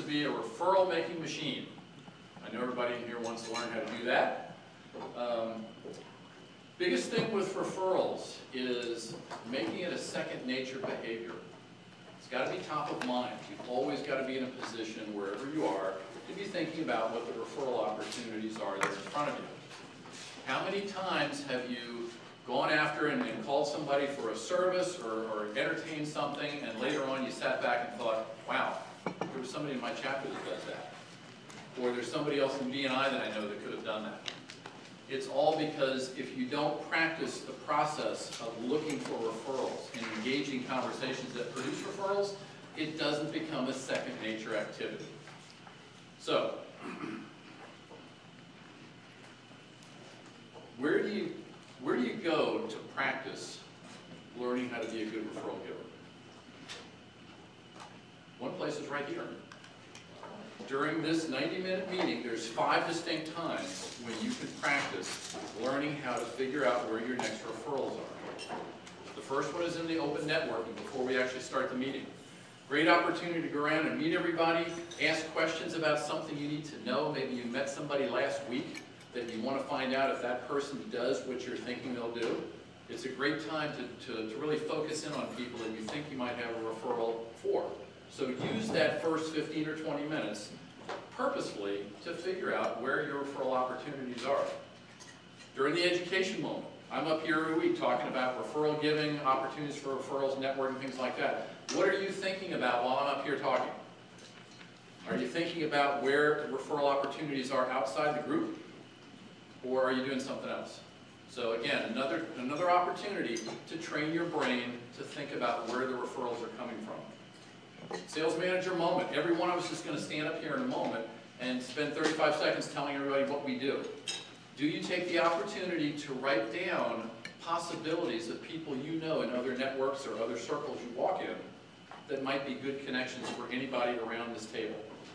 be a referral-making machine. I know everybody in here wants to learn how to do that. Biggest thing with referrals is making it a second nature behavior. It's got to be top of mind. You've always got to be in a position, wherever you are, to be thinking about what the referral opportunities are that are in front of you. How many times have you gone after and called somebody for a service or entertained something, and later on you sat back and thought, wow, there was somebody in my chapter that does that. Or there's somebody else in B&I that I know that could have done that. It's all because if you don't practice the process of looking for referrals and engaging conversations that produce referrals, it doesn't become a second nature activity. So, where do you go to practice learning how to be a good referral giver? One place is right here. During this 90-minute meeting, there's 5 distinct times when you can practice learning how to figure out where your next referrals are. The first one is in the open networking before we actually start the meeting. Great opportunity to go around and meet everybody, ask questions about something you need to know. Maybe you met somebody last week that you want to find out if that person does what you're thinking they'll do. It's a great time to really focus in on people that you think you might have a referral for. So use that first 15 or 20 minutes purposefully to figure out where your referral opportunities are. During the education moment, I'm up here every week talking about referral giving, opportunities for referrals, networking, things like that. What are you thinking about while I'm up here talking? Are you thinking about where referral opportunities are outside the group? Or are you doing something else? So again, another opportunity to train your brain to think about where the referrals are coming from. Sales manager moment. Every one of us is going to stand up here in a moment and spend 35 seconds telling everybody what we do. Do you take the opportunity to write down possibilities of people you know in other networks or other circles you walk in that might be good connections for anybody around this table?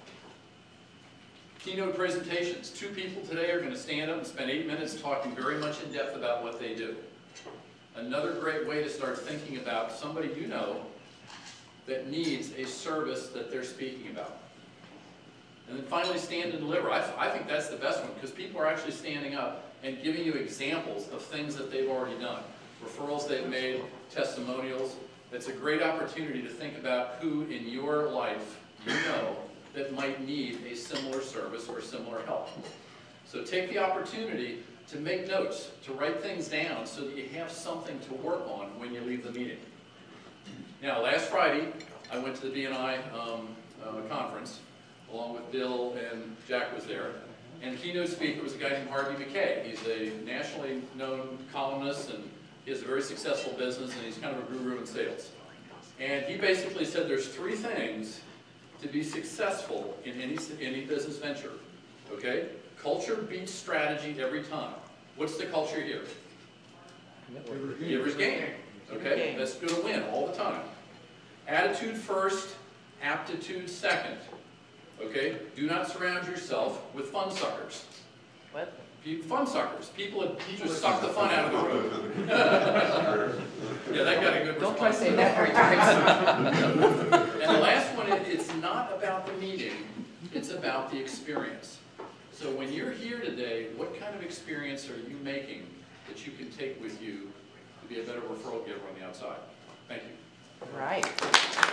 Keynote presentations. 2 people today are going to stand up and spend 8 minutes talking very much in depth about what they do. Another great way to start thinking about somebody you know that needs a service that they're speaking about. And then finally, stand and deliver. I think that's the best one because people are actually standing up and giving you examples of things that they've already done. Referrals they've made, testimonials. It's a great opportunity to think about who in your life you know that might need a similar service or similar help. So take the opportunity to make notes, to write things down so that you have something to work on when you leave the meeting. Now, last Friday, I went to the B&I conference, along with Bill and Jack was there. And the keynote speaker was a guy named Harvey McKay. He's a nationally known columnist, and he has a very successful business, and he's kind of a guru in sales. And he basically said there's 3 things to be successful in any business venture, okay? Culture beats strategy every time. What's the culture here? Giver's gain. Okay, that's going to win all the time. Attitude first, aptitude second. Okay, do not surround yourself with fun suckers. What? Fun suckers. People that just suck the fun out of the room. Yeah, that got a good response. Don't try saying that 3 times. And the last one, it's not about the meeting, it's about the experience. So when you're here today, what kind of experience are you making that you can take with you to be a better referral giver on the outside? Thank you. Right.